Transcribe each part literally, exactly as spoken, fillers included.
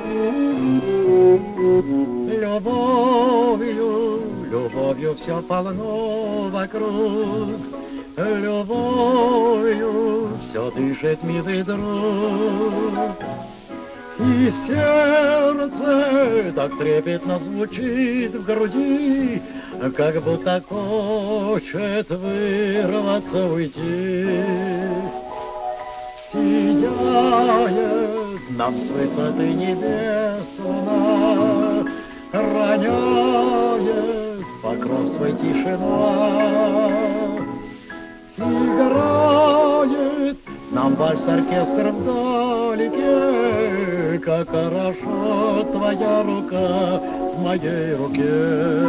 Любовью, любовью все полно вокруг, любовью все дышит, милый друг. И сердце так трепетно звучит в груди, как будто хочет вырваться, уйти. Сияет нам с высоты небесна, роняет покров свой тишина. Играет нам вальс-оркестр вдалеке, как хорошо твоя рука в моей руке.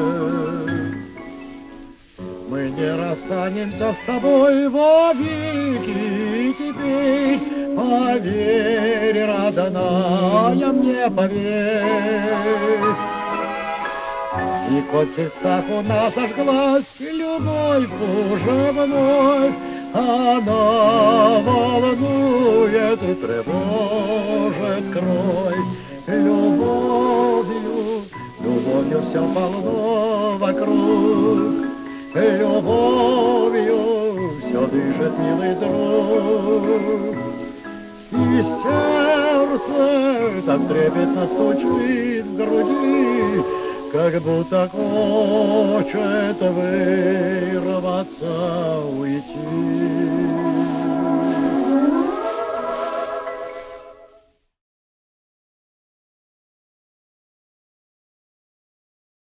Мы не расстанемся с тобой вовеки, теперь поверь, родная, мне поверь. И хоть в сердцах у нас зажглась любовь уже вновь, она волнует и тревожит кровь. Любовью, любовью все полно вокруг, любовью все дышит, милый друг. И сердце так трепетно стучит в груди, как будто хочет вы